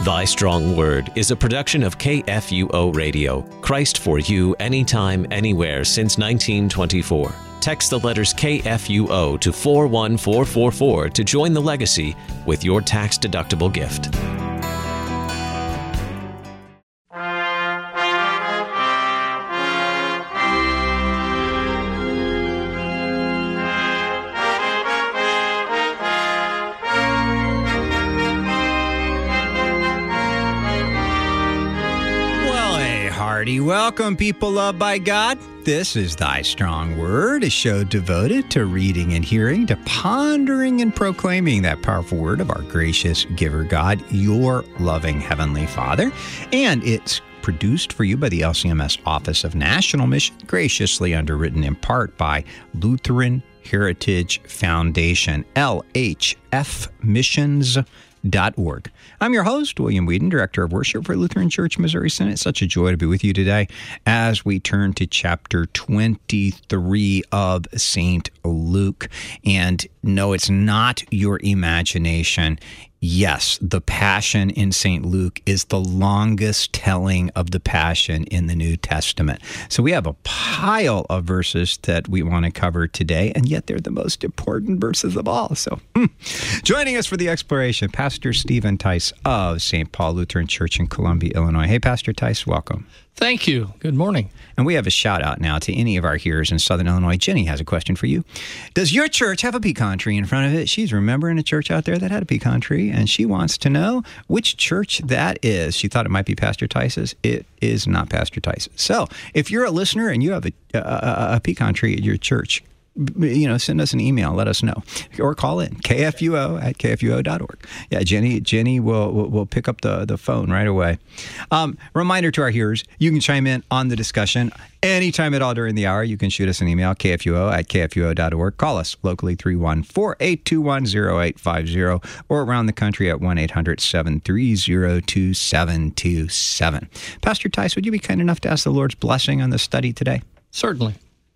Thy Strong Word is a production of KFUO Radio, Christ for you, anytime, anywhere since 1924. Text the letters KFUO to 41444 to join the legacy with your tax-deductible gift. Welcome, people loved by God. This is Thy Strong Word, a show devoted to reading and hearing, to pondering and proclaiming that powerful word of our gracious giver God, your loving Heavenly Father. And it's produced for you by the LCMS Office of National Mission, graciously underwritten in part by Lutheran Heritage Foundation, LHFmissions.org. I'm your host, William Whedon, Director of Worship for Lutheran Church Missouri Synod. Such a joy to be with you today as we turn to chapter 23 of St. Luke. And no, it's not your imagination. Yes, the Passion in St. Luke is the longest telling of the Passion in the New Testament. So we have a pile of verses that we want to cover today, and yet they're the most important verses of all. So joining us for the exploration, Pastor Stephen Tice of St. Paul Lutheran Church in Columbia, Illinois. Hey, Pastor Tice, welcome. Thank you. Good morning. And we have a shout out now to any of our hearers in Southern Illinois. Jenny has a question for you. Does your church have a pecan tree in front of it? She's remembering a church out there that had a pecan tree, and she wants to know which church that is. She thought it might be Pastor Tice's. It is not Pastor Tice's. So if you're a listener and you have a pecan tree at your church, send us an email, let us know, or call in kfuo@kfuo.org. Yeah, Jenny will pick up the phone right away. Reminder to our hearers, you can chime in on the discussion anytime at all during the hour. You can shoot us an email, kfuo@kfuo.org. Call us locally, 314-821-0850, or around the country at 1-800-730-2727. Pastor Tice, would you be kind enough to ask the Lord's blessing on the study today? Certainly.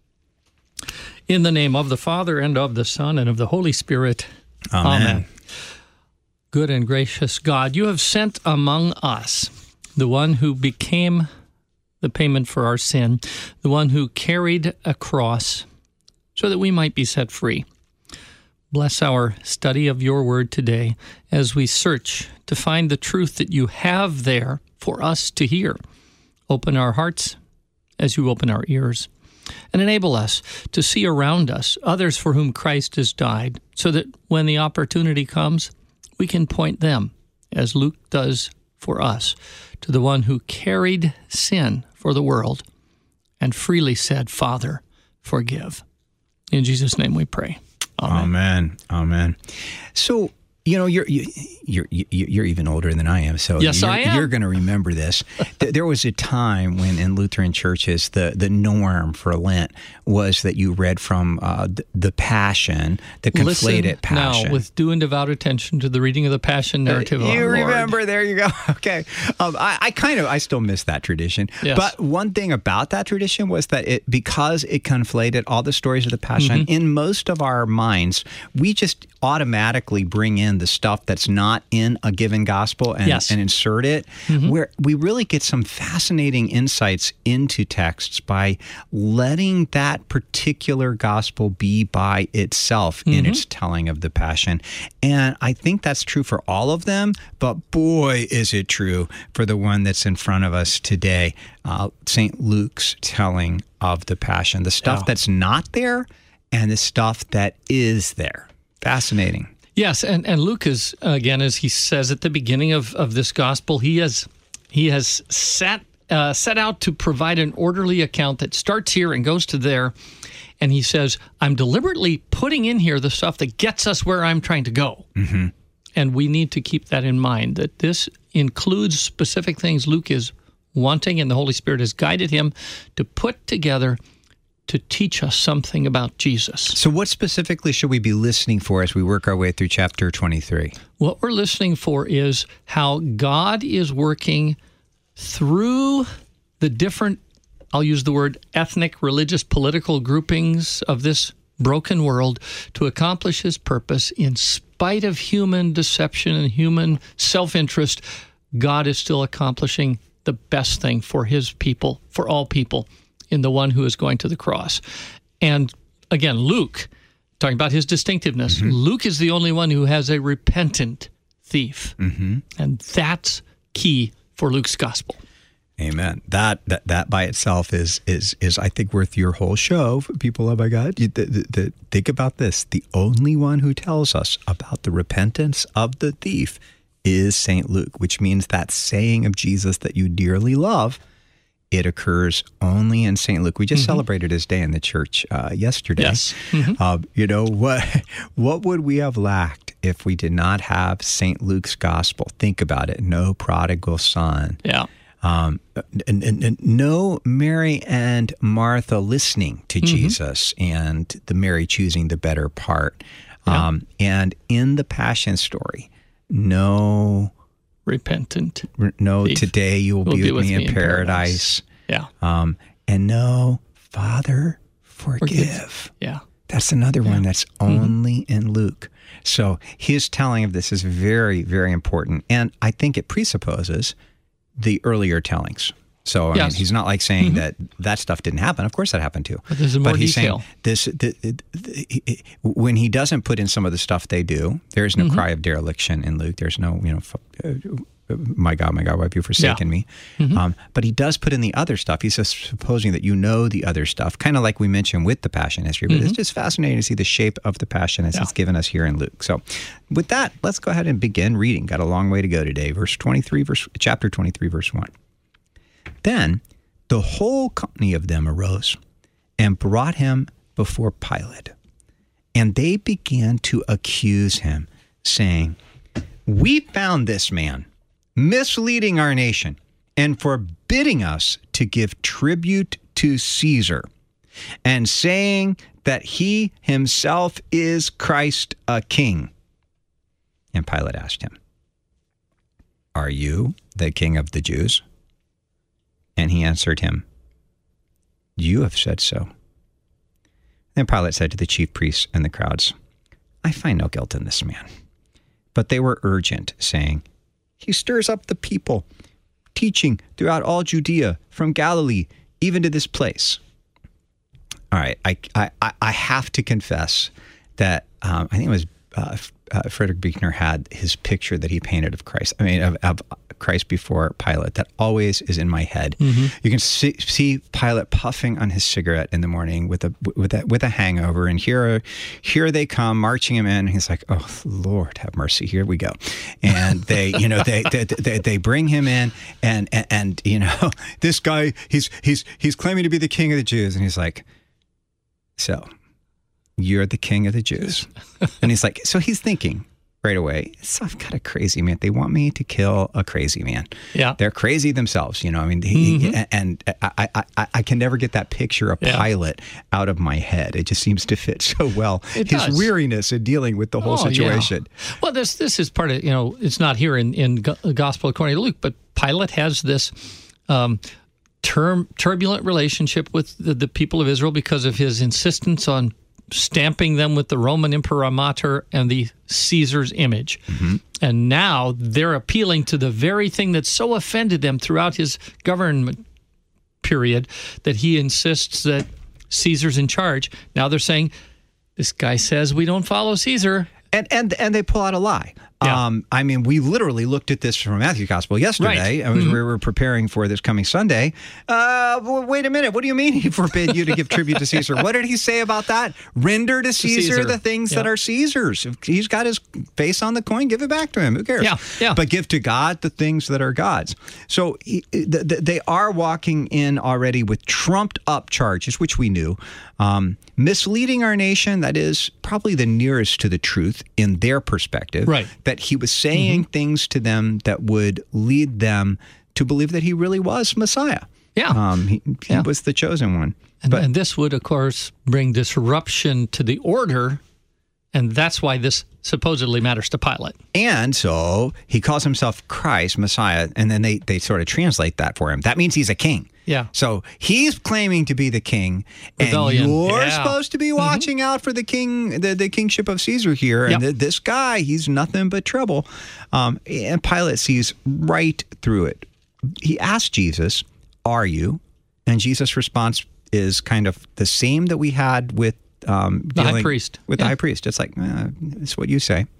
In the name of the Father, and of the Son, and of the Holy Spirit. Amen. Good and gracious God, you have sent among us the one who became the payment for our sin, the one who carried a cross so that we might be set free. Bless our study of your word today as we search to find the truth that you have there for us to hear. Open our hearts as you open our ears, and enable us to see around us others for whom Christ has died, so that when the opportunity comes, we can point them, as Luke does for us, to the one who carried sin for the world and freely said, Father, forgive. In Jesus' name we pray. Amen. Amen. So, you're even older than I am, so yes, I am. You're going to remember this. There was a time when in Lutheran churches the norm for Lent was that you read from the Passion, the conflated Passion. Now, with due and devout attention to the reading of the Passion narrative. You remember? There you go. Okay. I still miss that tradition. Yes. But one thing about that tradition was that because it conflated all the stories of the Passion, in most of our minds, we just automatically bring in the stuff that's not in a given gospel and insert it, where we really get some fascinating insights into texts by letting that particular gospel be by itself in its telling of the Passion. And I think that's true for all of them, but boy, is it true for the one that's in front of us today, St. Luke's telling of the Passion. The stuff that's not there and the stuff that is there. Fascinating. Yes, and Luke is, again, as he says at the beginning of this gospel, he has set out to provide an orderly account that starts here and goes to there, and he says, I'm deliberately putting in here the stuff that gets us where I'm trying to go. And we need to keep that in mind, that this includes specific things Luke is wanting, and the Holy Spirit has guided him to put together to teach us something about Jesus. So what specifically should we be listening for as we work our way through chapter 23? What we're listening for is how God is working through the different, I'll use the word ethnic, religious, political groupings of this broken world to accomplish his purpose in spite of human deception and human self-interest. God is still accomplishing the best thing for his people, for all people, in the one who is going to the cross. And again, Luke, talking about his distinctiveness, Luke is the only one who has a repentant thief. And that's key for Luke's gospel. Amen. That by itself is I think worth your whole show. People love by God. Think about this. The only one who tells us about the repentance of the thief is St. Luke, which means that saying of Jesus that you dearly love, it occurs only in St. Luke. We just celebrated his day in the church yesterday. Yes. What would we have lacked if we did not have St. Luke's gospel? Think about it. No prodigal son. Yeah. No Mary and Martha listening to Jesus and the Mary choosing the better part. And in the Passion story, no repentant. No, thief. Today you will be with me in paradise. Yeah. And no, Father, forgive. Yeah. That's another one that's only in Luke. So his telling of this is very, very important. And I think it presupposes the earlier tellings. So I mean, he's not like saying that stuff didn't happen. Of course that happened too. But there's more detail. When he doesn't put in some of the stuff they do, there's no cry of dereliction in Luke. There's no, my God, why have you forsaken me? But he does put in the other stuff. He's just supposing that you know the other stuff, kind of like we mentioned with the Passion history. But it's just fascinating to see the shape of the Passion as it's given us here in Luke. So with that, let's go ahead and begin reading. Got a long way to go today. Chapter 23, verse 1. Then the whole company of them arose and brought him before Pilate. And they began to accuse him, saying, "We found this man misleading our nation and forbidding us to give tribute to Caesar, and saying that he himself is Christ a king." And Pilate asked him, "Are you the king of the Jews?" And he answered him, "You have said so." Then Pilate said to the chief priests and the crowds, "I find no guilt in this man." But they were urgent, saying, "He stirs up the people, teaching throughout all Judea, from Galilee even to this place." All right, I have to confess that I think it was Frederick Buechner had his picture that he painted of Christ. I mean, of Christ before Pilate. That always is in my head. You can see Pilate puffing on his cigarette in the morning with a hangover, and here they come marching him in. And he's like, "Oh Lord, have mercy! Here we go." And they, they bring him in, and this guy, he's claiming to be the king of the Jews, and he's like, "So, you're the king of the Jews." And he's like, so he's thinking right away, so I've got a crazy man. They want me to kill a crazy man. Yeah. They're crazy themselves, I mean, and I can never get that picture of Pilate out of my head. It just seems to fit so well. His weariness in dealing with the whole situation. Yeah. Well, this is part of, it's not here in Gospel according to Luke, but Pilate has this turbulent relationship with the people of Israel because of his insistence on stamping them with the Roman imprimatur and the Caesar's image. And now they're appealing to the very thing that so offended them throughout his government period that he insists that Caesar's in charge. Now they're saying, this guy says we don't follow Caesar. And they pull out a lie. Yeah. I mean, we literally looked at this from Matthew's Gospel yesterday as we were preparing for this coming Sunday. Wait a minute. What do you mean he forbid you to give tribute to Caesar? What did he say about that? Render to Caesar the things that are Caesar's. If he's got his face on the coin, give it back to him. Who cares? Yeah. But give to God the things that are God's. So they are walking in already with trumped up charges, which we knew. Misleading our nation, that is probably the nearest to the truth in their perspective. Right. That he was saying things to them that would lead them to believe that he really was Messiah. Yeah. He was the chosen one. And this would, of course, bring disruption to the order And that's why this supposedly matters to Pilate. And so he calls himself Christ, Messiah, and then they sort of translate that for him. That means he's a king. Yeah. So he's claiming to be the king, Rebellion. and you're Yeah. supposed to be watching out for the king, the kingship of Caesar here. And this guy, he's nothing but trouble. And Pilate sees right through it. He asks Jesus, "Are you?" And Jesus' response is kind of the same that we had with the high priest. With the high priest. It's like, it's what you say.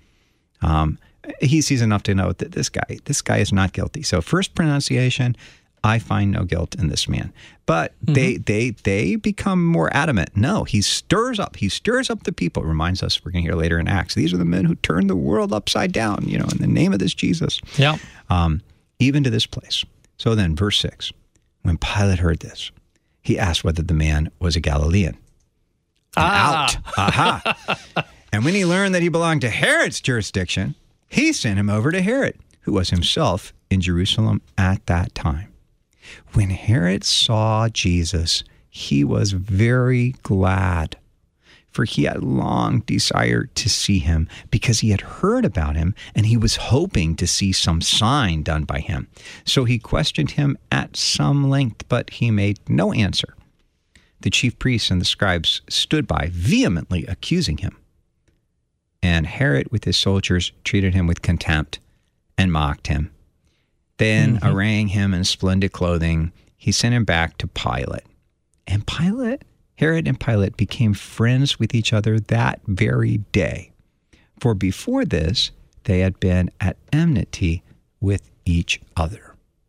He sees enough to know that this guy is not guilty. So first pronunciation, I find no guilt in this man. But they become more adamant. No, he stirs up the people. It reminds us, we're going to hear later in Acts, these are the men who turned the world upside down, in the name of this Jesus. Yeah. Even to this place. So then, verse 6, when Pilate heard this, he asked whether the man was a Galilean. Out. Aha. And when he learned that he belonged to Herod's jurisdiction, he sent him over to Herod, who was himself in Jerusalem at that time. When Herod saw Jesus, he was very glad, for he had long desired to see him, because he had heard about him, and he was hoping to see some sign done by him. So he questioned him at some length, but he made no answer. The chief priests and the scribes stood by, vehemently accusing him. And Herod, with his soldiers, treated him with contempt and mocked him. Then, arraying him in splendid clothing, he sent him back to Pilate. And Herod and Pilate became friends with each other that very day. For before this, they had been at enmity with each other.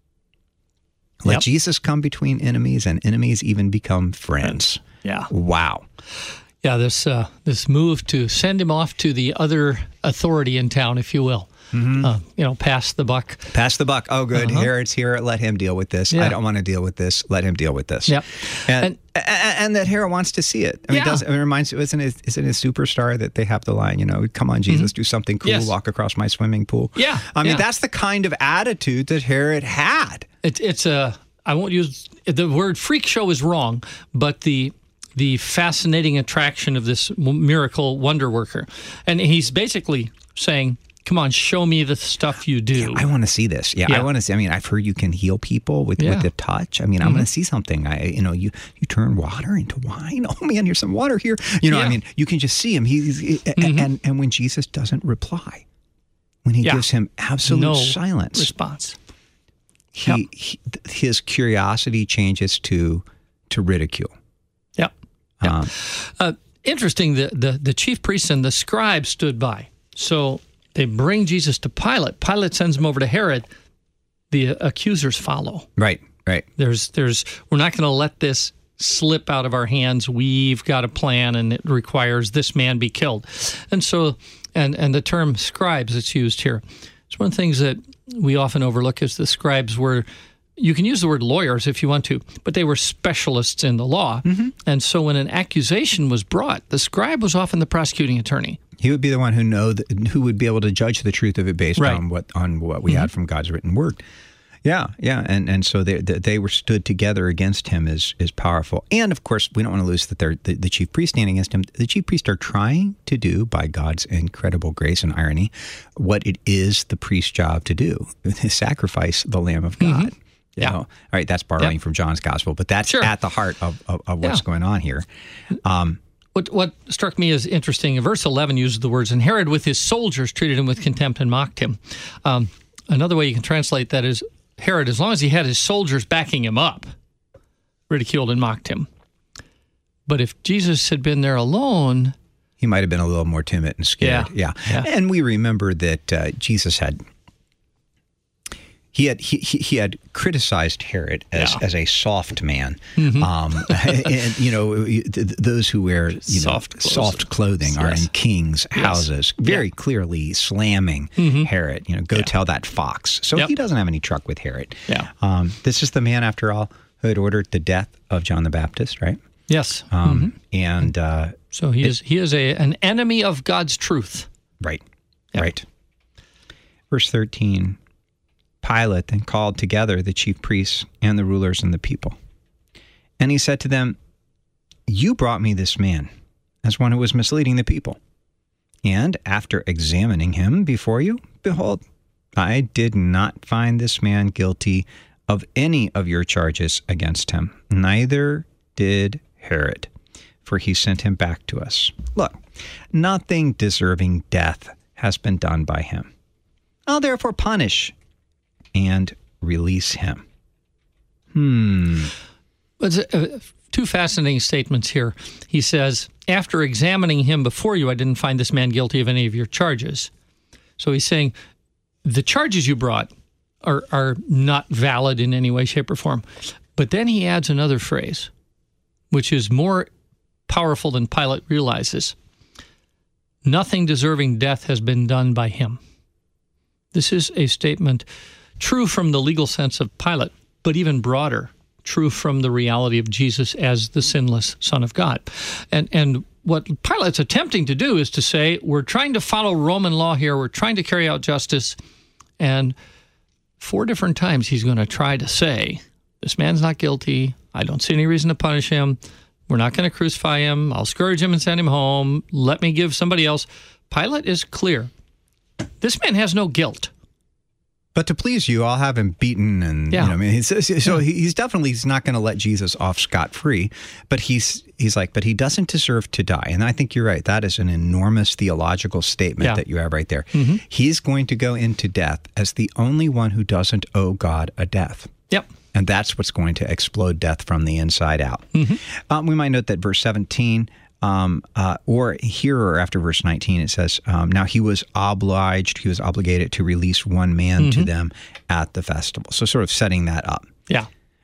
Let Jesus come between enemies, and enemies even become friends. Yeah. Wow. Yeah, this move to send him off to the other authority in town, if you will. Pass the buck. Pass the buck. Oh, good. Herod's here. Let him deal with this. Yeah. I don't want to deal with this. Let him deal with this. Yep. And that Herod wants to see it. I mean, it reminds you, isn't it Superstar that they have the line, come on, Jesus, do something cool, walk across my swimming pool. Yeah. I mean, that's the kind of attitude that Herod had. I won't use, the word freak show is wrong, but the fascinating attraction of this miracle wonder worker. And he's basically saying, come on, show me the stuff you do. Yeah, I want to see this. Yeah, I want to see. I mean, I've heard you can heal people with the touch. I mean, I'm going to see something. You turn water into wine. Oh man, here's some water here. I mean, you can just see him. And when Jesus doesn't reply, when he gives him absolute silence, response, his curiosity changes to ridicule. Yeah. Interesting. The chief priests and the scribes stood by. So they bring Jesus to Pilate. Pilate sends him over to Herod. The accusers follow. Right. We're not going to let this slip out of our hands. We've got a plan, and it requires this man be killed. And so, and the term scribes that's used here, it's one of the things that we often overlook is the scribes were, you can use the word lawyers if you want to, but they were specialists in the law. And so when an accusation was brought, the scribe was often the prosecuting attorney. He would be the one who would be able to judge the truth of it based on what we had from God's written word. Yeah, and so they were stood together against him is powerful. And of course, we don't want to lose that the chief priest standing against him. The chief priests are trying to do, by God's incredible grace and irony, what it is the priest's job to do: sacrifice the Lamb of God. All right, that's borrowing from John's Gospel, but that's at the heart of what's going on here. What struck me as interesting, in verse 11 uses the words, and Herod with his soldiers treated him with contempt and mocked him. Another way you can translate that is Herod, as long as he had his soldiers backing him up, ridiculed and mocked him. But if Jesus had been there alone, he might have been a little more timid and scared. Yeah. And we remember that Jesus had criticized Herod as a soft man, and those who wear soft clothing are in kings' houses, very clearly slamming Herod. Go tell that fox. So he doesn't have any truck with Herod. This is the man, after all, who had ordered the death of John the Baptist, right? Yes. And so he is an enemy of God's truth. Right. Verse 13. Pilate then called together the chief priests and the rulers and the people. And he said to them, "You brought me this man as one who was misleading the people. And after examining him before you, behold, I did not find this man guilty of any of your charges against him. Neither did Herod, for he sent him back to us. Look, nothing deserving death has been done by him. I'll therefore punish and release him. Two fascinating statements here. He says, after examining him before you, I didn't find this man guilty of any of your charges. So he's saying the charges you brought are not valid in any way, shape, or form. But then he adds another phrase, which is more powerful than Pilate realizes. Nothing deserving death has been done by him. This is a statement true from the legal sense of Pilate, but even broader, true from the reality of Jesus as the sinless Son of God. And what Pilate's attempting to do is to say, we're trying to follow Roman law here, we're trying to carry out justice, and 4 different times he's going to try to say, this man's not guilty, I don't see any reason to punish him, we're not going to crucify him, I'll scourge him and send him home, let me give somebody else. Pilate is clear. This man has no guilt. But to please you, I'll have him beaten, and he's definitely not going to let Jesus off scot-free. But he's like, but he doesn't deserve to die. And I think you're right. That is an enormous theological statement that you have right there. Mm-hmm. He's going to go into death as the only one who doesn't owe God a death. Yep. And that's what's going to explode death from the inside out. Mm-hmm. We might note that verse 17. Or here or after verse 19, it says, now he was obligated to release one man to them at the festival. So sort of setting that up. Yeah.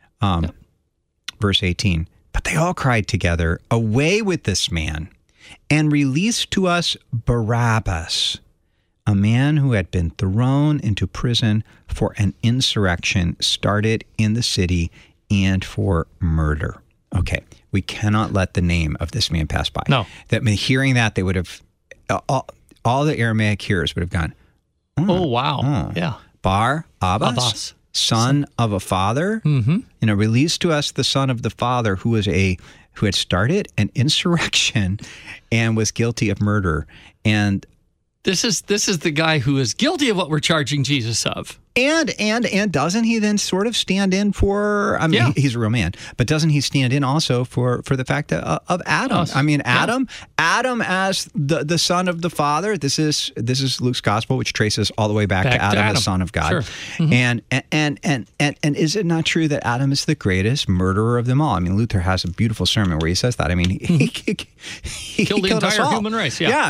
Verse 18, but they all cried together, away with this man, and release to us Barabbas, a man who had been thrown into prison for an insurrection started in the city and for murder. Okay. We cannot let the name of this man pass by. No. Hearing that, they would have, all the Aramaic hearers would have gone, oh wow. Yeah. Barabbas, son of a father, release to us the son of the father who had started an insurrection and was guilty of murder. And this is the guy who is guilty of what we're charging Jesus of. And doesn't he then sort of stand in for, he's a real man, but doesn't he stand in also for the fact of Adam? Us. Adam as the son of the Father. This is Luke's gospel, which traces all the way back to Adam, the son of God. Sure. Mm-hmm. And is it not true that Adam is the greatest murderer of them all? Luther has a beautiful sermon where he says that. He killed the entire human race. Yeah.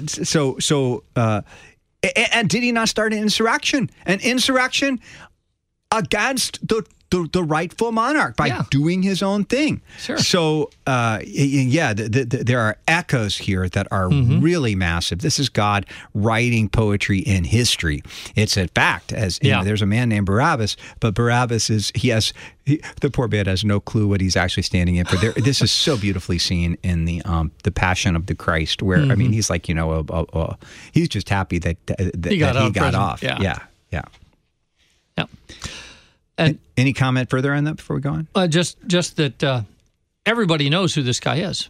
And did he not start an insurrection? An insurrection against the rightful monarch by doing his own thing. Sure. So, there are echoes here that are really massive. This is God writing poetry in history. It's a fact. There's a man named Barabbas, but Barabbas the poor man has no clue what he's actually standing in for. This is so beautifully seen in the Passion of the Christ, where he's like, he's just happy that he got off. Yeah. And any comment further on that before we go on? Just that everybody knows who this guy is.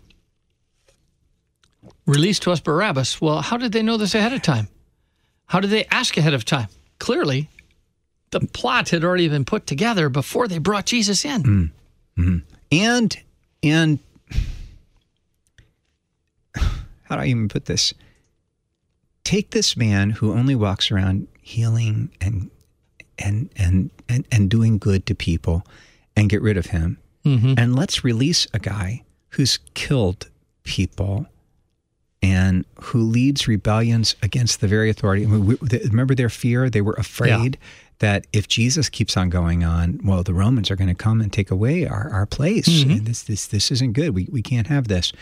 Release to us Barabbas. Well, how did they know this ahead of time? How did they ask ahead of time? Clearly, the plot had already been put together before they brought Jesus in. Mm-hmm. And how do I even put this? Take this man who only walks around healing and doing good to people and get rid of him. Mm-hmm. And let's release a guy who's killed people and who leads rebellions against the very authority. Remember their fear? They were afraid that if Jesus keeps on going on, well, the Romans are going to come and take away our place. Mm-hmm. And this isn't good. We can't have this.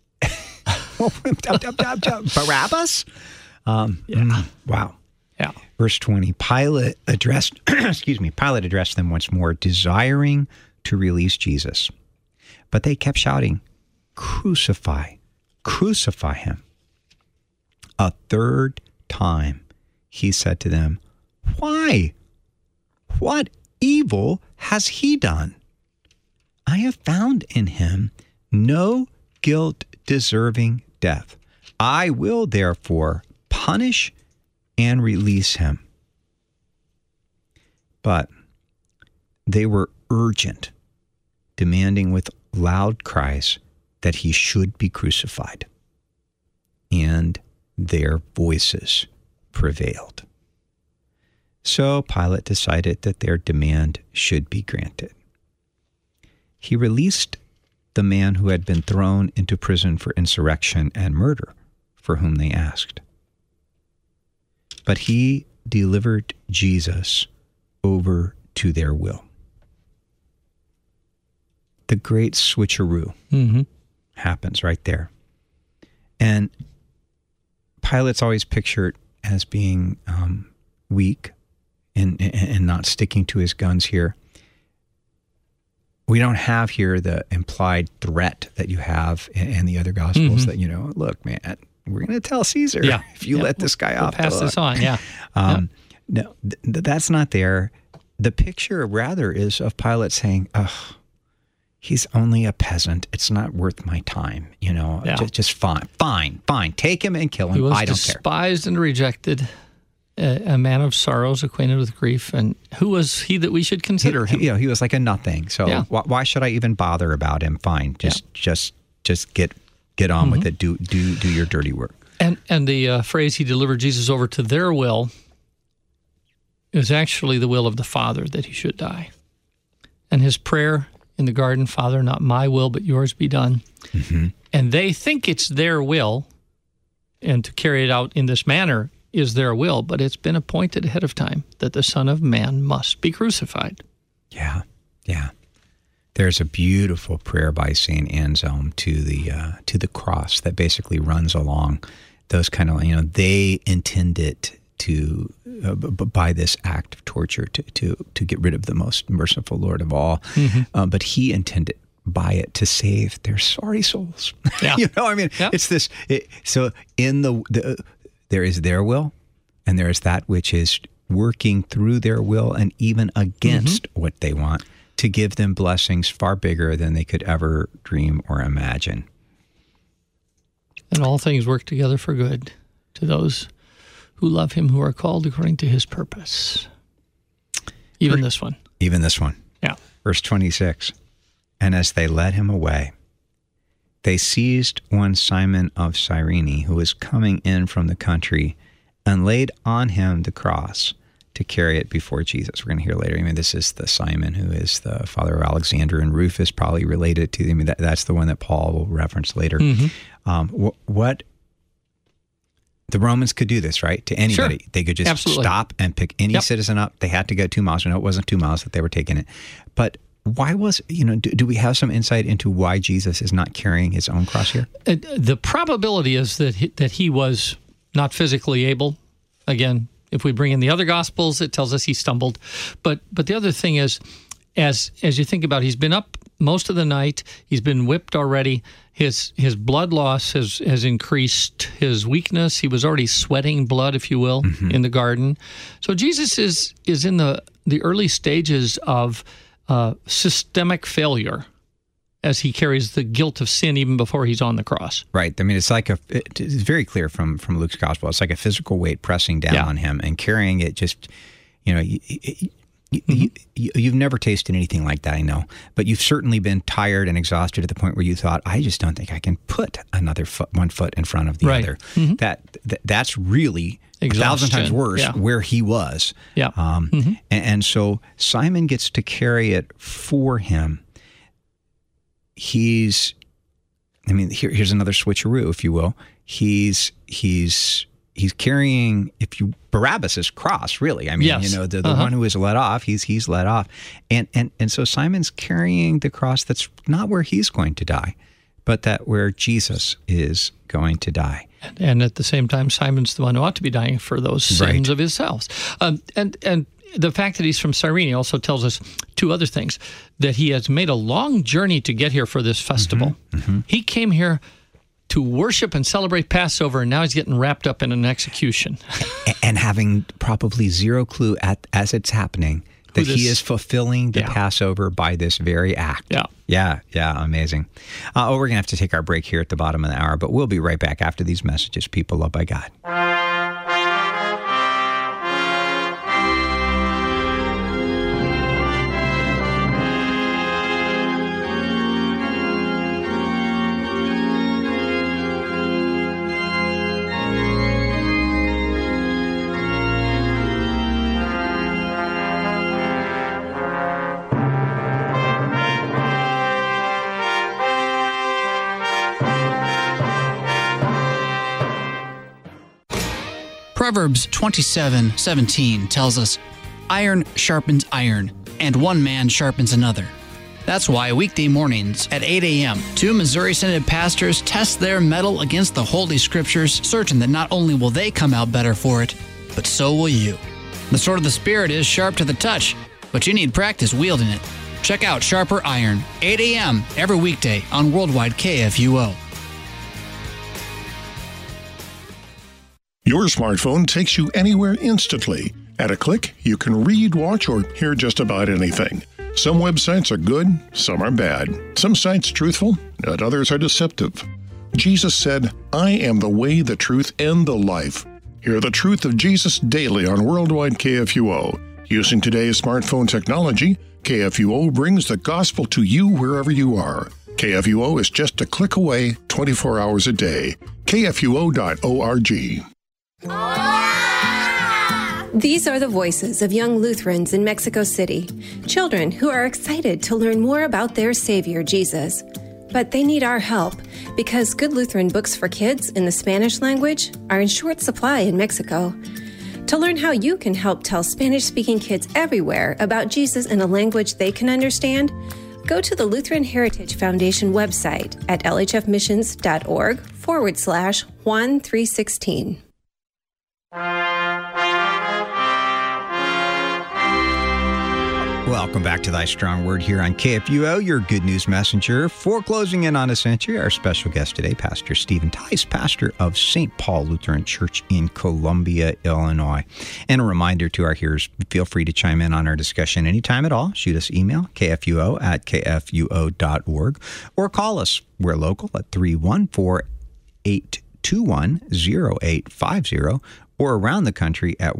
Barabbas? Wow. Yeah. Verse 20, Pilate addressed them once more, desiring to release Jesus. But they kept shouting, crucify him. A third time, he said to them, why? What evil has he done? I have found in him no guilt deserving death. I will therefore punish and release him. But they were urgent, demanding with loud cries that he should be crucified. And their voices prevailed. So Pilate decided that their demand should be granted. He released the man who had been thrown into prison for insurrection and murder, for whom they asked. But he delivered Jesus over to their will. The great switcheroo happens right there. And Pilate's always pictured as being weak and not sticking to his guns here. We don't have here the implied threat that you have in the other Gospels that, look, man, we're going to tell Caesar if you let this guy off. Pass this on, No, that's not there. The picture rather is of Pilate saying, he's only a peasant. It's not worth my time. Just fine. Take him and kill him. I don't care. He was despised and rejected, a man of sorrows, acquainted with grief. And who was he that we should consider him? He was like a nothing. So why should I even bother about him? Fine. Just get on with it. Do your dirty work. And the phrase, he delivered Jesus over to their will, is actually the will of the Father that he should die. And his prayer in the garden, Father, not my will, but yours be done. And they think it's their will, and to carry it out in this manner is their will, but it's been appointed ahead of time that the Son of Man must be crucified. Yeah. There's a beautiful prayer by St. Anselm to the cross that basically runs along those kind of, they intended to, by this act of torture, to get rid of the most merciful Lord of all. But he intended by it to save their sorry souls. Yeah. It's this. So in there is their will, and there is that which is working through their will and even against what they want to give them blessings far bigger than they could ever dream or imagine. And all things work together for good to those who love him, who are called according to his purpose. Even this one. Yeah. Verse 26. And as they led him away, they seized one Simon of Cyrene, who was coming in from the country, and laid on him the cross to carry it before Jesus. We're going to hear later. This is the Simon who is the father of Alexander, and Rufus probably related to. That's the one that Paul will reference later. What the Romans could do this, right? To anybody. Sure. They could just stop and pick any citizen up. They had to go 2 miles. No, it wasn't 2 miles that they were taking it. But why was, do we have some insight into why Jesus is not carrying his own cross here? The probability is that he was not physically able. Again, if we bring in the other Gospels, it tells us he stumbled. But the other thing is, as you think about it, he's been up most of the night. He's been whipped already. His blood loss has increased his weakness. He was already sweating blood, if you will, in the garden. So Jesus is in the early stages of systemic failure as he carries the guilt of sin even before he's on the cross. Right. It's like it's very clear from Luke's gospel. It's like a physical weight pressing down on him and carrying it. Just you've never tasted anything like that, I know, but you've certainly been tired and exhausted to the point where you thought, I just don't think I can put one foot in front of the other. That's really exhaustion. 1,000 times worse where he was. And so Simon gets to carry it for him. Here's another switcheroo, if you will. He's carrying, Barabbas' cross, really. The one who is let off, he's let off. And so Simon's carrying the cross that's not where he's going to die, but that where Jesus is going to die. And at the same time, Simon's the one who ought to be dying for those sins of himself. And the fact that he's from Cyrene also tells us two other things, that he has made a long journey to get here for this festival. He came here to worship and celebrate Passover, and now he's getting wrapped up in an execution. And having probably zero clue as it's happening that he is fulfilling the Passover by this very act. Yeah, amazing. We're going to have to take our break here at the bottom of the hour, but we'll be right back after these messages, people loved by God. Proverbs 27:17 tells us, "Iron sharpens iron, and one man sharpens another." That's why weekday mornings at 8 a.m., 2 Missouri Synod pastors test their mettle against the Holy Scriptures, certain that not only will they come out better for it, but so will you. The sword of the Spirit is sharp to the touch, but you need practice wielding it. Check out Sharper Iron, 8 a.m. every weekday on Worldwide KFUO. Your smartphone takes you anywhere instantly. At a click, you can read, watch, or hear just about anything. Some websites are good, some are bad. Some sites truthful, and others are deceptive. Jesus said, "I am the way, the truth, and the life." Hear the truth of Jesus daily on Worldwide KFUO. Using today's smartphone technology, KFUO brings the gospel to you wherever you are. KFUO is just a click away, 24 hours a day. KFUO.org. These are the voices of young Lutherans in Mexico City, children who are excited to learn more about their Savior, Jesus. But they need our help because good Lutheran books for kids in the Spanish language are in short supply in Mexico. To learn how you can help tell Spanish-speaking kids everywhere about Jesus in a language they can understand, go to the Lutheran Heritage Foundation website at lhfmissions.org/Juan 316. Welcome back to Thy Strong Word here on KFUO, your good news messenger. For closing in on a century, our special guest today, Pastor Stephen Tice, pastor of St. Paul Lutheran Church in Columbia, Illinois. And a reminder to our hearers, feel free to chime in on our discussion anytime at all. Shoot us email, kfuo@kfuo.org, or call us. We're local at 314-821-0850, or around the country at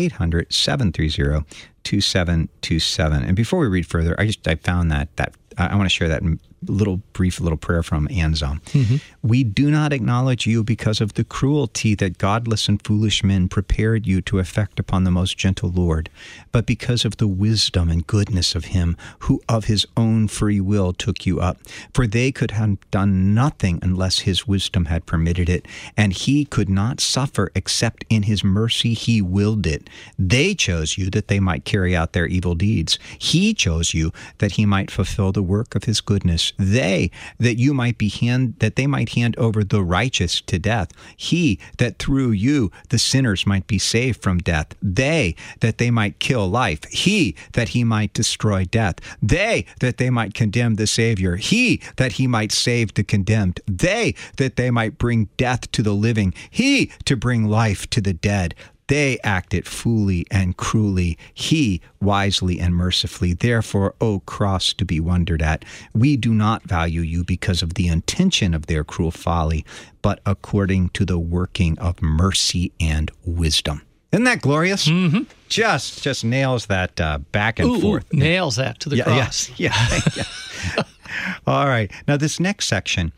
1-800-730-2727. And before we read further, I found that I want to share that brief little prayer from Anselm. Mm-hmm. We do not acknowledge you because of the cruelty that godless and foolish men prepared you to effect upon the most gentle Lord, but because of the wisdom and goodness of him who of his own free will took you up. For they could have done nothing unless his wisdom had permitted it, and he could not suffer except in his mercy he willed it. They chose you that they might carry out their evil deeds. He chose you that he might fulfill the work of his goodness. They, that they might hand over the righteous to death. He, that through you the sinners might be saved from death. They, that they might kill life. He, that he might destroy death. They, that they might condemn the Savior. He, that he might save the condemned. They, that they might bring death to the living. He, to bring life to the dead. They acted fully and cruelly, he wisely and mercifully. Therefore, O cross to be wondered at, we do not value you because of the intention of their cruel folly, but according to the working of mercy and wisdom. Isn't that glorious? Mm-hmm. Just nails that back and forth. Nails that to the cross. Yeah. All right. Now, this next section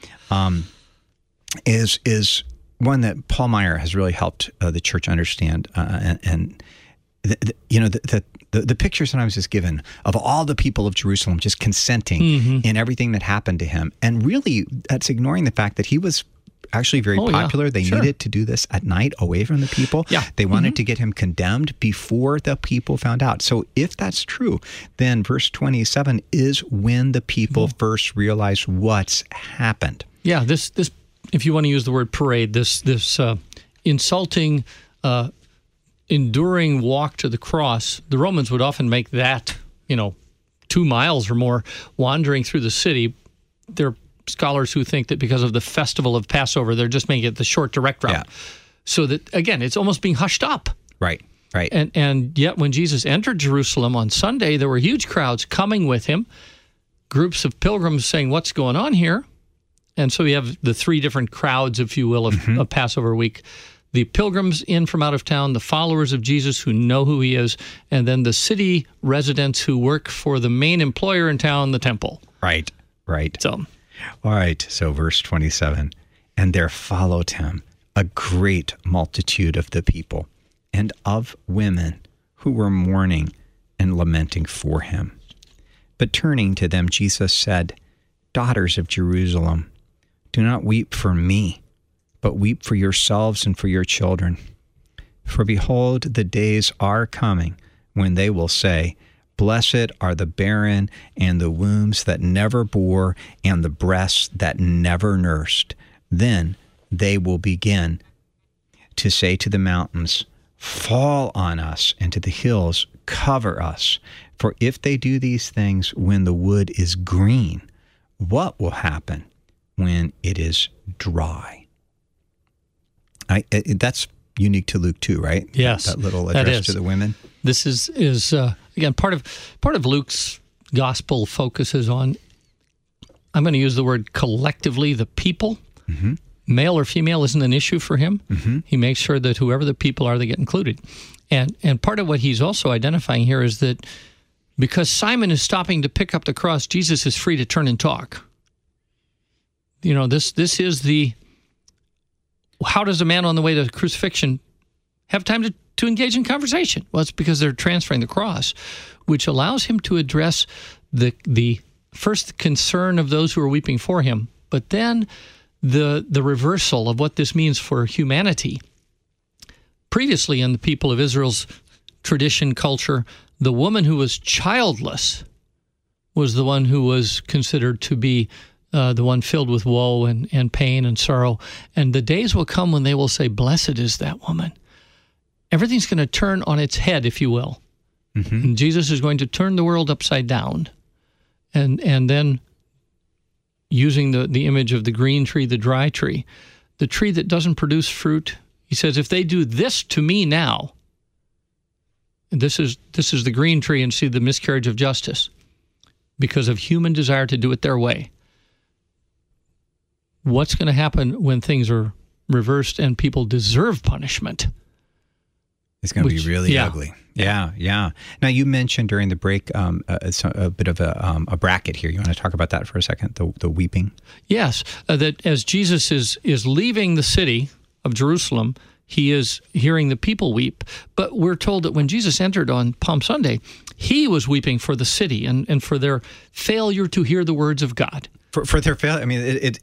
is one that Paul Meyer has really helped the church understand, and the picture sometimes is given of all the people of Jerusalem just consenting in everything that happened to him, and really that's ignoring the fact that he was actually very popular. They needed to do this at night away from the people. Yeah. They wanted to get him condemned before the people found out. So if that's true, then verse 27 is when the people first realized what's happened. Yeah, this if you want to use the word parade, this insulting, enduring walk to the cross, the Romans would often make that, 2 miles or more wandering through the city. There are scholars who think that because of the festival of Passover, they're just making it the short, direct route. Yeah. So that, again, it's almost being hushed up. Right. Right. And yet when Jesus entered Jerusalem on Sunday, there were huge crowds coming with him, groups of pilgrims saying, what's going on here? And so you have the three different crowds, if you will, of Passover week. The pilgrims in from out of town, the followers of Jesus who know who he is, and then the city residents who work for the main employer in town, the temple. Right. So, all right. So verse 27, and there followed him a great multitude of the people and of women who were mourning and lamenting for him. But turning to them, Jesus said, Daughters of Jerusalem, do not weep for me, but weep for yourselves and for your children. For behold, the days are coming when they will say, Blessed are the barren and the wombs that never bore and the breasts that never nursed. Then they will begin to say to the mountains, Fall on us, and to the hills, cover us. For if they do these things when the wood is green, what will happen when it is dry? That's unique to Luke too, right? Yes, that little address to the women. This is again part of Luke's gospel focuses on. I'm going to use the word collectively, the people. Mm-hmm. Male or female isn't an issue for him. Mm-hmm. He makes sure that whoever the people are, they get included. And part of what he's also identifying here is that because Simon is stopping to pick up the cross, Jesus is free to turn and talk. You know, this is the, how does a man on the way to crucifixion have time to engage in conversation? Well, it's because they're transferring the cross, which allows him to address the first concern of those who are weeping for him, but then the reversal of what this means for humanity. Previously in the people of Israel's tradition, culture, the woman who was childless was the one who was considered to be the one filled with woe and pain and sorrow. And the days will come when they will say, Blessed is that woman. Everything's going to turn on its head, if you will. Mm-hmm. And Jesus is going to turn the world upside down. And then using the image of the green tree, the dry tree, the tree that doesn't produce fruit. He says, if they do this to me now, this is the green tree, and see the miscarriage of justice because of human desire to do it their way. What's going to happen when things are reversed and people deserve punishment? It's going to be really ugly. Yeah. Now, you mentioned during the break a bit of a bracket here. You want to talk about that for a second, the weeping? Yes, that as Jesus is leaving the city of Jerusalem, he is hearing the people weep. But we're told that when Jesus entered on Palm Sunday, he was weeping for the city and for their failure to hear the words of God. For their failure, I mean,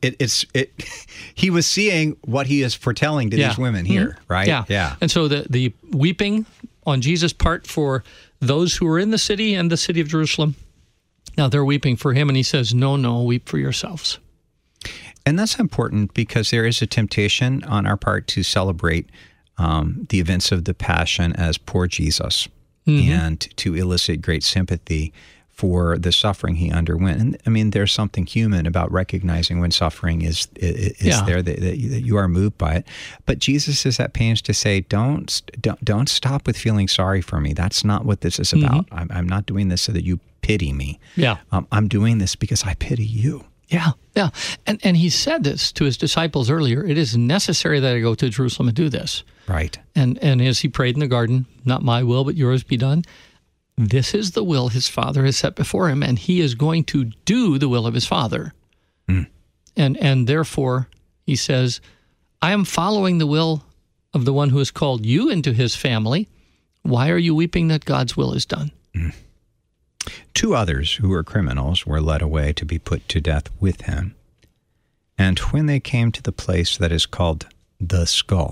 he was seeing what he is foretelling to these women here, right? Yeah. And so the weeping on Jesus' part for those who are in the city and the city of Jerusalem, now they're weeping for him, and he says, no, weep for yourselves. And that's important because there is a temptation on our part to celebrate the events of the Passion as poor Jesus, and to elicit great sympathy for the suffering he underwent. And I mean, there's something human about recognizing when suffering is there, that you are moved by it. But Jesus is at pains to say, don't stop with feeling sorry for me. That's not what this is about. I'm not doing this so that you pity me. Yeah. I'm doing this because I pity you. Yeah. And he said this to his disciples earlier. It is necessary that I go to Jerusalem and do this. Right. And as he prayed in the garden, not my will, but yours be done. This is the will his Father has set before him, and he is going to do the will of his Father. And therefore, he says, I am following the will of the one who has called you into his family. Why are you weeping that God's will is done? 2 others who were criminals were led away to be put to death with him. And when they came to the place that is called the Skull,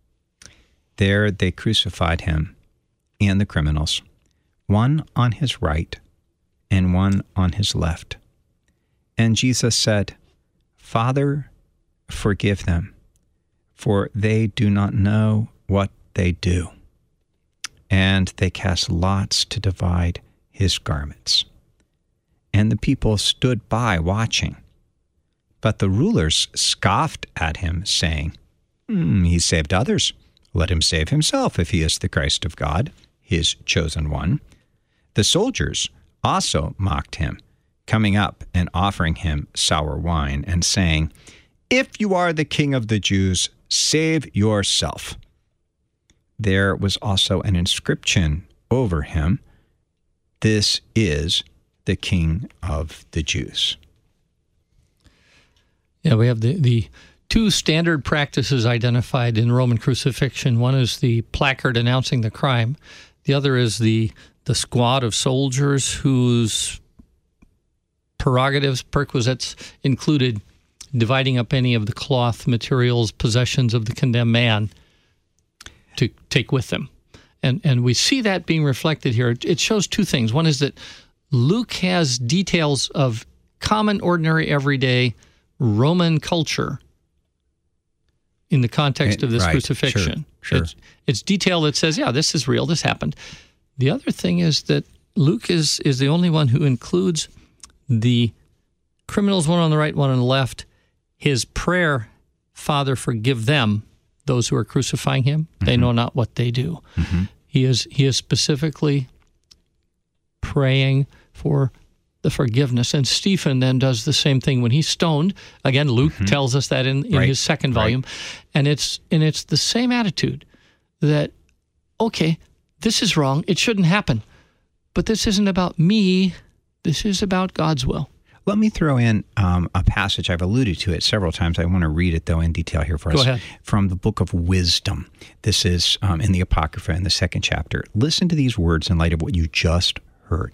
there they crucified him and the criminals, one on his right and one on his left. And Jesus said, Father, forgive them, for they do not know what they do. And they cast lots to divide his garments. And the people stood by watching. But the rulers scoffed at him, saying, He saved others. Let him save himself if he is the Christ of God, his chosen one. The soldiers also mocked him, coming up and offering him sour wine and saying, If you are the King of the Jews, save yourself. There was also an inscription over him, This is the King of the Jews. Yeah, we have the two standard practices identified in Roman crucifixion. One is the placard announcing the crime. The other is the squad of soldiers whose prerogatives, perquisites, included dividing up any of the cloth materials, possessions of the condemned man to take with them. And we see that being reflected here. It shows two things. One is that Luke has details of common, ordinary, everyday Roman culture in the context of this crucifixion. Sure. It's detail that says, yeah, this is real, this happened. The other thing is that Luke is the only one who includes the criminals, one on the right, one on the left, his prayer, Father, forgive them, those who are crucifying him. Mm-hmm. They know not what they do. Mm-hmm. He is specifically praying for the forgiveness. And Stephen then does the same thing when he's stoned. Again, Luke tells us that in his second volume. And it's the same attitude that, okay, this is wrong. It shouldn't happen. But this isn't about me. This is about God's will. Let me throw in a passage. I've alluded to it several times. I want to read it, though, in detail here for us. Go ahead. From the book of Wisdom. This is in the Apocrypha in the 2nd chapter. Listen to these words in light of what you just heard.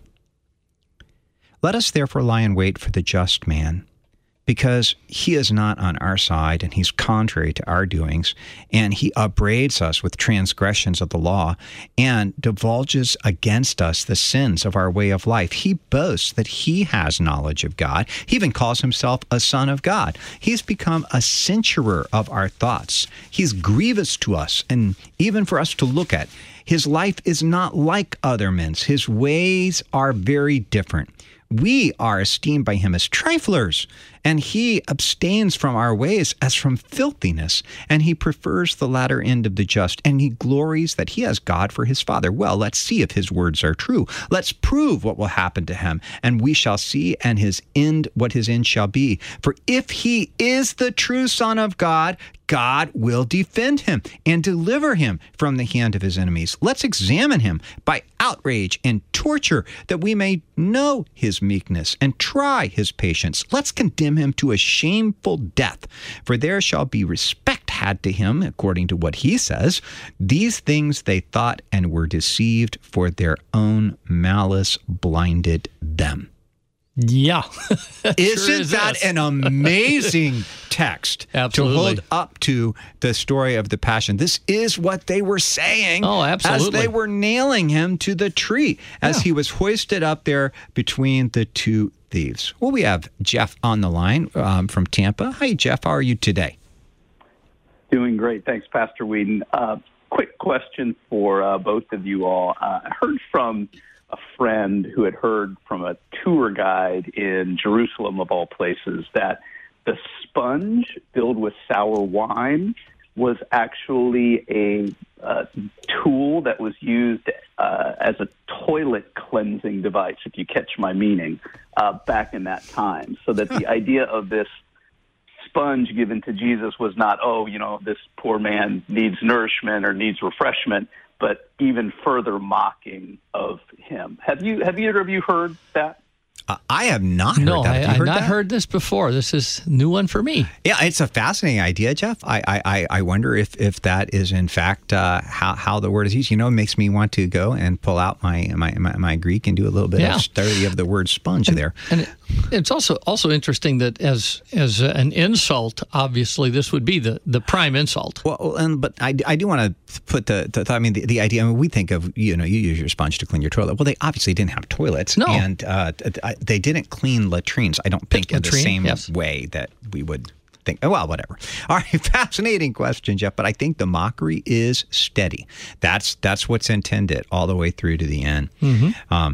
Let us therefore lie in wait for the just man, because he is not on our side, and he's contrary to our doings, and he upbraids us with transgressions of the law, and divulges against us the sins of our way of life. He boasts that he has knowledge of God. He even calls himself a son of God. He's become a censurer of our thoughts. He's grievous to us, and even for us to look at. His life is not like other men's. His ways are very different. We are esteemed by him as triflers, and he abstains from our ways as from filthiness, and he prefers the latter end of the just, and he glories that he has God for his father. Well, let's see if his words are true. Let's prove what will happen to him, and we shall see, and his end, what his end shall be. For if he is the true Son of God, God will defend him and deliver him from the hand of his enemies. Let's examine him by outrage and torture, that we may know his meekness and try his patience. Let's condemn him to a shameful death, for there shall be respect had to him, according to what he says. These things they thought and were deceived, for their own malice blinded them. Yeah. Isn't that an amazing text Absolutely. to hold up to the story of the Passion? This is what they were saying absolutely. as they were nailing him to the tree, as he was hoisted up there between the two thieves. Well, we have Jeff on the line from Tampa. Hi, Jeff. How are you today? Doing great. Thanks, Pastor Whedon. Quick question for both of you all. I heard from a friend who had heard from a tour guide in Jerusalem, of all places, that the sponge filled with sour wine was actually a tool that was used as a toilet cleansing device, if you catch my meaning, back in that time. So that the idea of this sponge given to Jesus was not, this poor man needs nourishment or needs refreshment, but even further mocking of him. Have either of you heard that? I have not heard that. No, I've not heard this before. This is a new one for me. Yeah, it's a fascinating idea, Jeff. I wonder if that is in fact how the word is used. It makes me want to go and pull out my Greek and do a little bit of study of the word sponge there. And it's also interesting that as an insult, obviously this would be the prime insult. Well, but I do want to put the idea. I mean, we think of you use your sponge to clean your toilet. Well, they obviously didn't have toilets, and they didn't clean latrines. I don't think in the same way that we would think. Well, whatever. All right, fascinating question, Jeff. But I think the mockery is steady. That's what's intended all the way through to the end. Mm-hmm.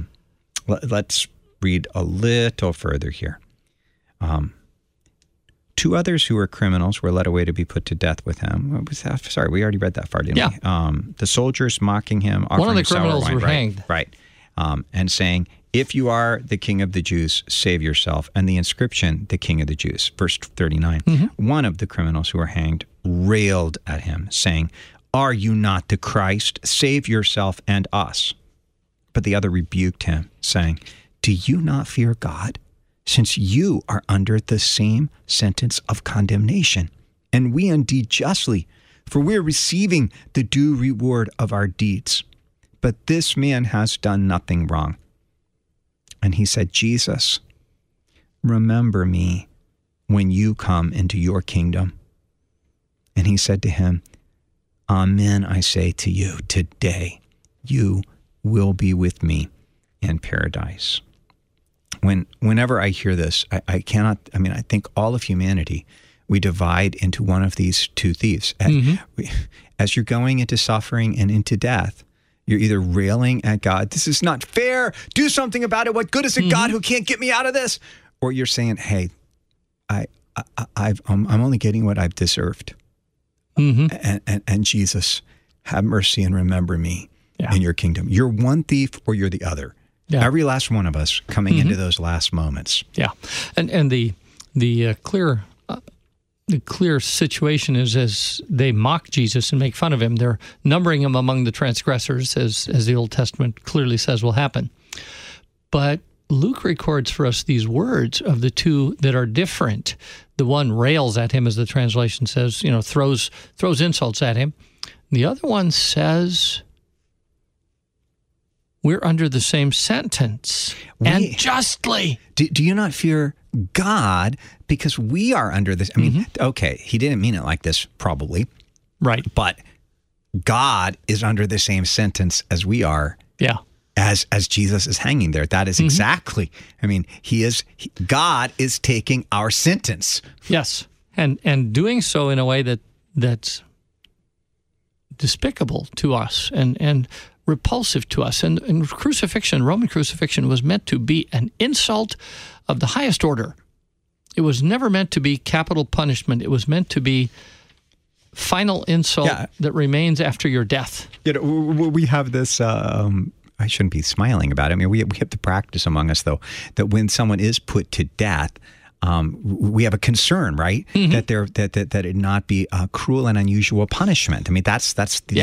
Let's read a little further here. 2 others who were criminals were led away to be put to death with him. What was that? Sorry, we already read that part, didn't we? The soldiers mocking him, offering one of the criminals sour wine, were hanged. Right. And saying, if you are the king of the Jews, save yourself. And the inscription, the king of the Jews, verse 39. One of the criminals who were hanged railed at him, saying, are you not the Christ? Save yourself and us. But the other rebuked him, saying, do you not fear God, since you are under the same sentence of condemnation? And we indeed justly, for we are receiving the due reward of our deeds. But this man has done nothing wrong. And he said, Jesus, remember me when you come into your kingdom. And he said to him, amen, I say to you, today you will be with me in paradise. Whenever I hear this, I think all of humanity, we divide into one of these 2 thieves. As you're going into suffering and into death, you're either railing at God, this is not fair, do something about it, what good is it, God, who can't get me out of this? Or you're saying, hey, I'm only getting what I've deserved. And Jesus, have mercy and remember me in your kingdom. You're one thief or you're the other. Yeah. Every last one of us coming into those last moments. Yeah, and the clear situation is as they mock Jesus and make fun of him, they're numbering him among the transgressors, as the Old Testament clearly says will happen. But Luke records for us these words of the 2 that are different. The one rails at him, as the translation says, throws insults at him. The other one says, we're under the same sentence, and justly. Do you not fear God because we are under this? I mean, okay, he didn't mean it like this, probably. Right. But God is under the same sentence as we are. Yeah. As Jesus is hanging there. That is exactly, God is taking our sentence. Yes. And doing so in a way that's despicable to us and repulsive to us. And crucifixion, Roman crucifixion, was meant to be an insult of the highest order. It was never meant to be capital punishment. It was meant to be final insult that remains after your death. We have this... I shouldn't be smiling about it. I mean, we have the practice among us, though, that when someone is put to death, we have a concern, right? That it not be a cruel and unusual punishment. I mean, that's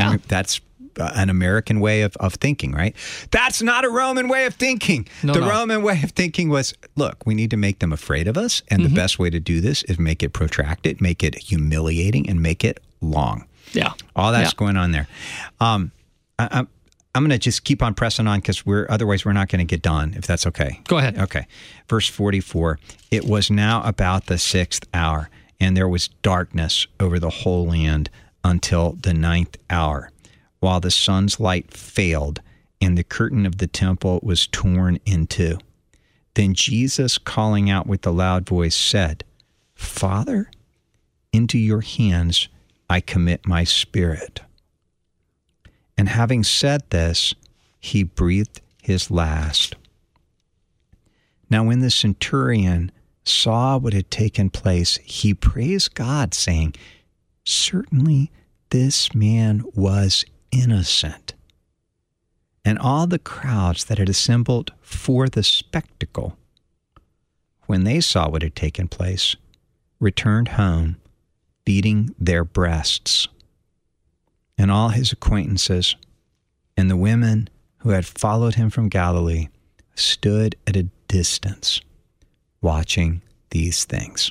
an American way of thinking, right? That's not a Roman way of thinking. Roman way of thinking was, look, we need to make them afraid of us, and the best way to do this is make it protracted, make it humiliating, and make it long. Yeah, all that's going on there. I'm going to just keep on pressing on because otherwise we're not going to get done, if that's okay. Go ahead. Okay. Verse 44, it was now about the 6th hour, and there was darkness over the whole land until the 9th hour, while the sun's light failed, and the curtain of the temple was torn in 2. Then Jesus, calling out with a loud voice, said, Father, into your hands I commit my spirit. And having said this, he breathed his last. Now when the centurion saw what had taken place, he praised God, saying, certainly this man was innocent. And all the crowds that had assembled for the spectacle, when they saw what had taken place, returned home, beating their breasts. And all his acquaintances and the women who had followed him from Galilee stood at a distance watching these things.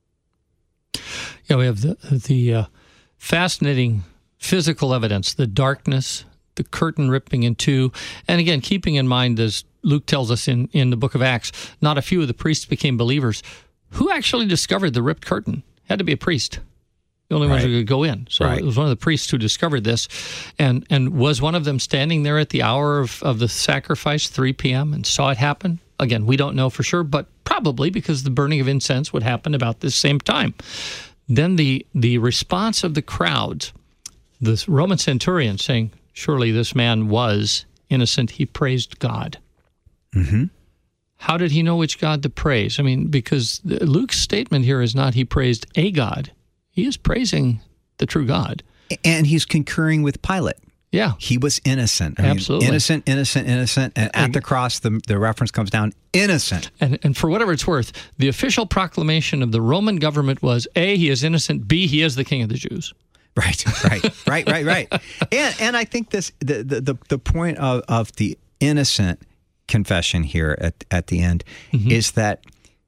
Yeah, we have the fascinating physical evidence, the darkness, the curtain ripping in 2. And again, keeping in mind, as Luke tells us in the book of Acts, not a few of the priests became believers. Who actually discovered the ripped curtain? It had to be a priest. The only ones who could go in. So it was one of the priests who discovered this. And was one of them standing there at the hour of the sacrifice, 3 p.m., and saw it happen? Again, we don't know for sure, but probably because the burning of incense would happen about this same time. Then the response of the crowds, the Roman centurion saying, surely this man was innocent. He praised God. Mm-hmm. how did he know which God to praise? I mean, because Luke's statement here is not he praised a God. He is praising the true God. And he's concurring with Pilate. Yeah. He was innocent. Absolutely. Innocent. And at the cross, the reference comes down, innocent. And for whatever it's worth, the official proclamation of the Roman government was, A, he is innocent, B, he is the king of the Jews. Right. And I think this the point of the innocent confession here at the end is that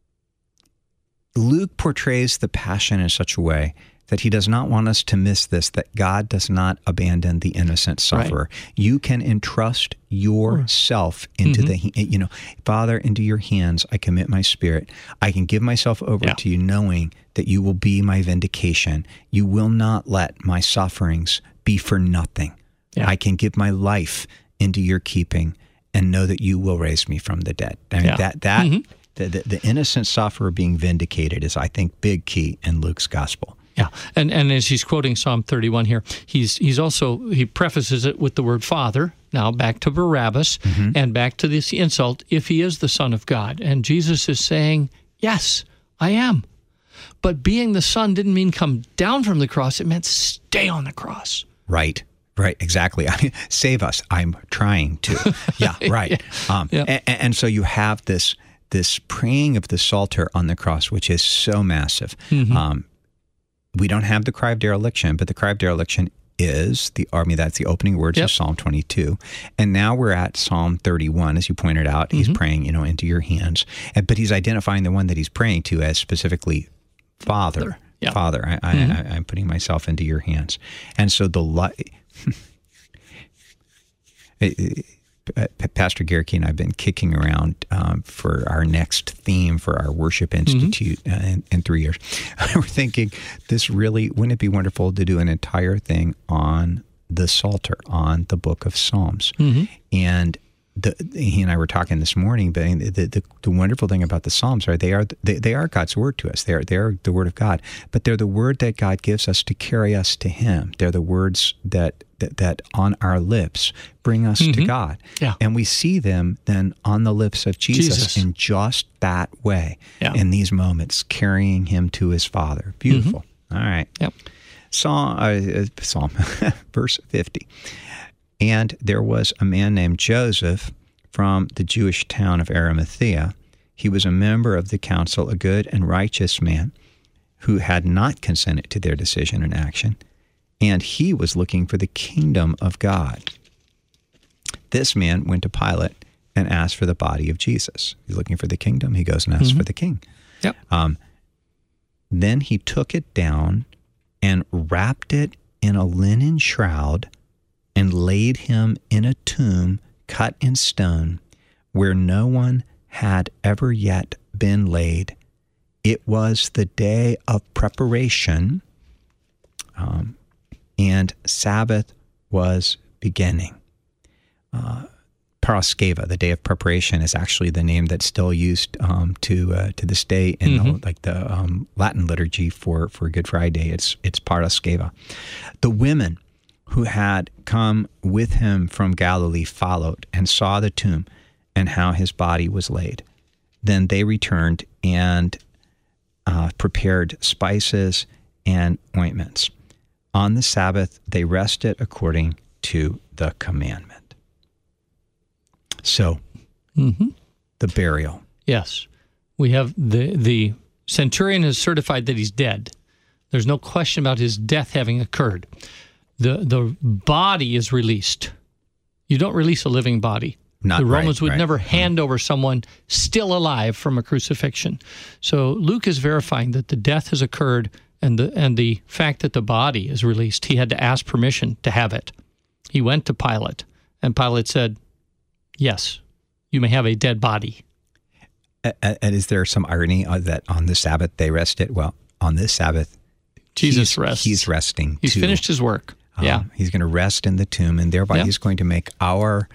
Luke portrays the passion in such a way that he does not want us to miss this, that God does not abandon the innocent sufferer. Right. You can entrust yourself into Father, into your hands I commit my spirit. I can give myself over to you, knowing that you will be my vindication. You will not let my sufferings be for nothing. Yeah. I can give my life into your keeping and know that you will raise me from the dead. I mean, the innocent sufferer being vindicated is, I think, big key in Luke's gospel. Yeah, and as he's quoting Psalm 31 here, he prefaces it with the word Father. Now back to Barabbas and back to this insult, if he is the Son of God. And Jesus is saying, yes, I am. But being the Son didn't mean come down from the cross. It meant stay on the cross. Right, exactly. I mean, save us. I'm trying to. Yeah, right. And so you have this praying of the Psalter on the cross, which is so massive. We don't have the cry of dereliction, but the cry of dereliction is that's the opening words of Psalm 22. And now we're at Psalm 31, as you pointed out. He's praying, into your hands. But he's identifying the one that he's praying to as specifically Father. Yeah. Father, I'm putting myself into your hands. And so Pastor Gerke and I have been kicking around for our next theme for our Worship Institute in 3 years. We're thinking, wouldn't it be wonderful to do an entire thing on the Psalter, on the book of Psalms? And he and I were talking this morning, but the wonderful thing about the Psalms are they are God's word to us. They are the word of God, but they're the word that God gives us to carry us to Him. They're the words that on our lips bring us to God. Yeah. And we see them then on the lips of Jesus. In just that way, in these moments, carrying Him to His Father. Beautiful. All right. Yep. Psalm verse 50. And there was a man named Joseph from the Jewish town of Arimathea. He was a member of the council, a good and righteous man who had not consented to their decision and action. And he was looking for the kingdom of God. This man went to Pilate and asked for the body of Jesus. He's looking for the kingdom. He goes and asks for the king. Yep. Then he took it down and wrapped it in a linen shroud and laid him in a tomb cut in stone where no one had ever yet been laid. It was the day of preparation, and Sabbath was beginning. Paraskeva, the day of preparation, is actually the name that's still used to this day in the Latin liturgy for Good Friday. It's Paraskeva. The women who had come with him from Galilee followed and saw the tomb and how his body was laid. Then they returned and prepared spices and ointments. On the Sabbath, they rested according to the commandment. So, the burial. Yes. We have the centurion has certified that he's dead. There's no question about his death having occurred. The body is released. You don't release a living body. The Romans would never hand over someone still alive from a crucifixion. So Luke is verifying that the death has occurred, and the fact that the body is released, he had to ask permission to have it. He went to Pilate, and Pilate said, yes, you may have a dead body. And is there some irony that on the Sabbath they rested? Well, on this Sabbath, Jesus rests. He's resting. He's finished his work. He's going to rest in the tomb, and thereby he's going to make our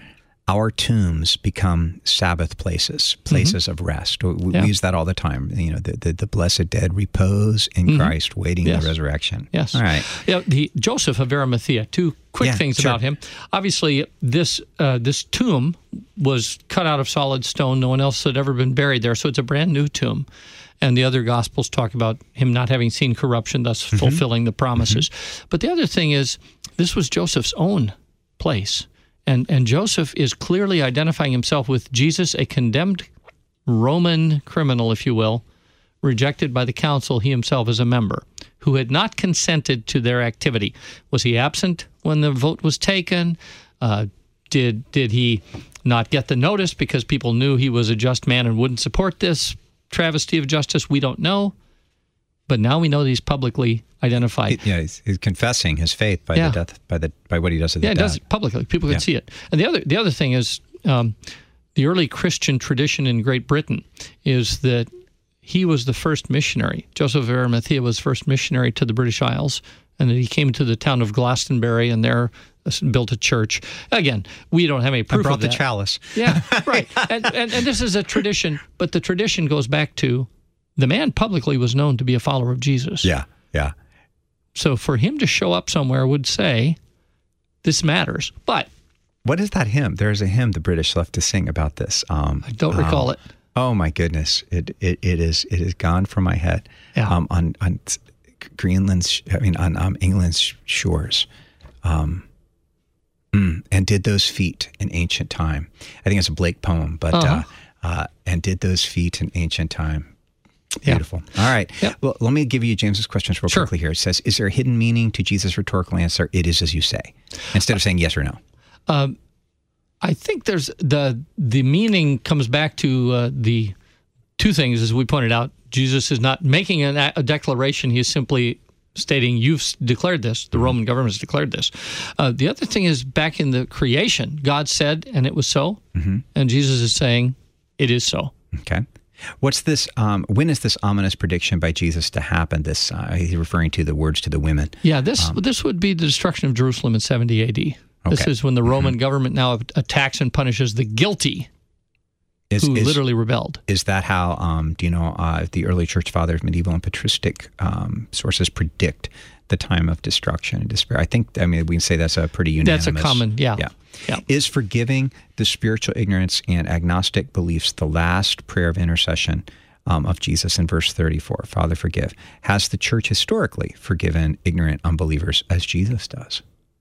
our tombs become Sabbath places of rest. We use that all the time. You know, the blessed dead repose in Christ, waiting the resurrection. Yes. All right. Yeah, Joseph of Arimathea, two quick things about him. Obviously, this tomb was cut out of solid stone. No one else had ever been buried there, so it's a brand new tomb. And the other Gospels talk about him not having seen corruption, thus fulfilling the promises. But the other thing is, this was Joseph's own place. And Joseph is clearly identifying himself with Jesus, a condemned Roman criminal, if you will, rejected by the council, he himself is a member, who had not consented to their activity. Was he absent when the vote was taken? Did he not get the notice because people knew he was a just man and wouldn't support this travesty of justice? We don't know. But now we know that he's publicly identified. He's confessing his faith by the death, by what he does at the death. Yeah, he does it publicly. People can see it. And the other thing is, the early Christian tradition in Great Britain is that he was the first missionary. Joseph of Arimathea was first missionary to the British Isles, and that he came to the town of Glastonbury and there built a church. Again, we don't have any proof of that. And brought the chalice. Yeah, right. And this is a tradition, but the tradition goes back to the man publicly was known to be a follower of Jesus. Yeah. So for him to show up somewhere would say, this matters. But what is that hymn? There's a hymn the British love to sing about this. I don't recall it. Oh my goodness! It is gone from my head. Yeah. On Greenland's, on England's shores. And did those feet in ancient time. I think it's a Blake poem, but and did those feet in ancient time. Beautiful. All right. Yep. Well, let me give you James's questions real quickly here. It says, is there a hidden meaning to Jesus' rhetorical answer, it is as you say, instead of saying yes or no? I think there's the meaning comes back to the two things, as we pointed out. Jesus is not making a declaration. He is simply stating, you've declared this. The Roman government has declared this. The other thing is back in the creation. God said, and it was so. And Jesus is saying, it is so. Okay. What's this? When is this ominous prediction by Jesus to happen? This he's referring to the words to the women. Yeah, this would be the destruction of Jerusalem in 70 A.D. This is when the Roman government now attacks and punishes the guilty who literally rebelled. Is that how, the early church fathers, medieval and patristic sources predict the time of destruction and despair? I mean, we can say that's a pretty unanimous. That's a common, yeah. Is forgiving the spiritual ignorance and agnostic beliefs the last prayer of intercession of Jesus in verse 34? Father, forgive. Has the church historically forgiven ignorant unbelievers as Jesus does?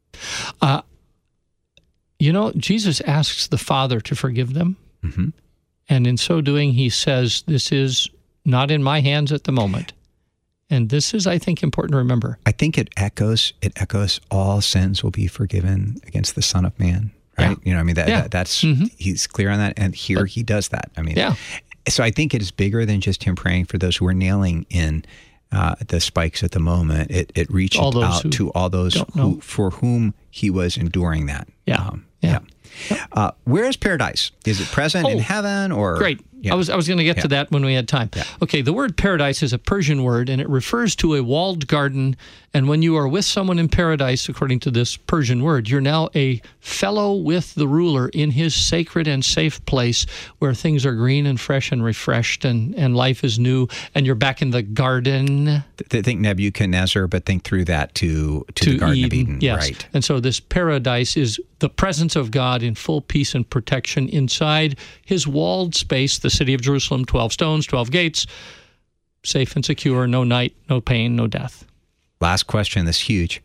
Jesus asks the Father to forgive them. And in so doing, he says, this is not in my hands at the moment. And this is, I think, important to remember. I think it echoes all sins will be forgiven against the Son of Man, right? Yeah. That's he's clear on that, and here he does that. So I think it is bigger than just him praying for those who are nailing in the spikes at the moment. It reaches out to all those for whom he was enduring that. Where is paradise? Is it present in heaven or? Great. I was going to get to that when we had time. Okay, the word paradise is a Persian word, and it refers to a walled garden. And when you are with someone in paradise, according to this Persian word, you're now a fellow with the ruler in his sacred and safe place where things are green and fresh and refreshed and life is new, and you're back in the garden. Think Nebuchadnezzar, but think through that to the Garden of Eden. Yes. Right. And so this paradise is the presence of God in full peace and protection inside his walled space, the city of Jerusalem, 12 stones, 12 gates, safe and secure, no night, no pain, no death. Last question, this huge.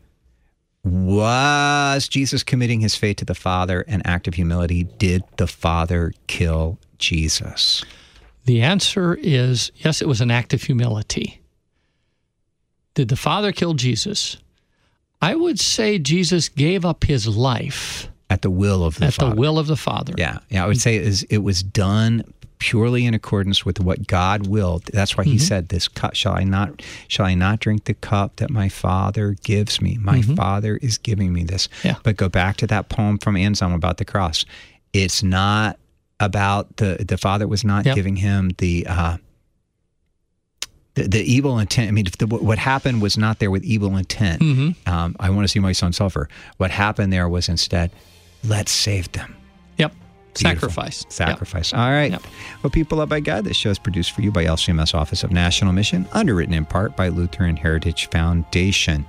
Was Jesus committing his faith to the Father an act of humility? Did the Father kill Jesus? The answer is yes, it was an act of humility. Did the Father kill Jesus? I would say Jesus gave up his life. At the will of the Father. At the will of the Father. Yeah, I would say it was done purely in accordance with what God willed. That's why he said, "This cup shall I not drink the cup that my Father gives me? My Father is giving me this." Yeah. But go back to that poem from Anselm about the cross. It's not about the Father was not giving him the evil intent. I mean, what happened was not there with evil intent. I want to see my son suffer. What happened there was instead, let's save them. Yep. Sacrifice. Sacrifice. Yep. All right. Yep. Well, people loved by God, this show is produced for you by LCMS Office of National Mission, underwritten in part by Lutheran Heritage Foundation.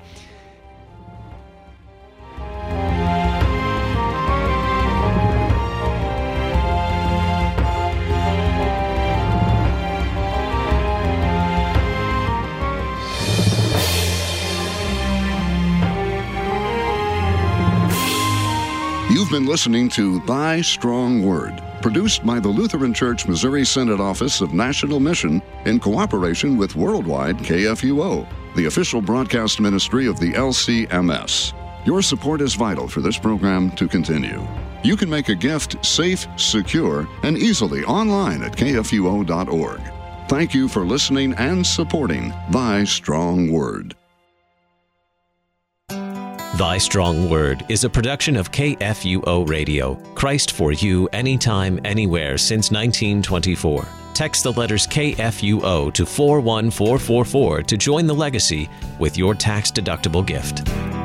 You've been listening to Thy Strong Word, produced by the Lutheran Church Missouri Synod Office of National Mission in cooperation with Worldwide KFUO, the official broadcast ministry of the LCMS. Your support is vital for this program to continue. You can make a gift safe, secure, and easily online at kfuo.org. Thank you for listening and supporting Thy Strong Word. Thy Strong Word is a production of KFUO Radio, Christ for you, anytime, anywhere since 1924. Text the letters KFUO to 41444 to join the legacy with your tax-deductible gift.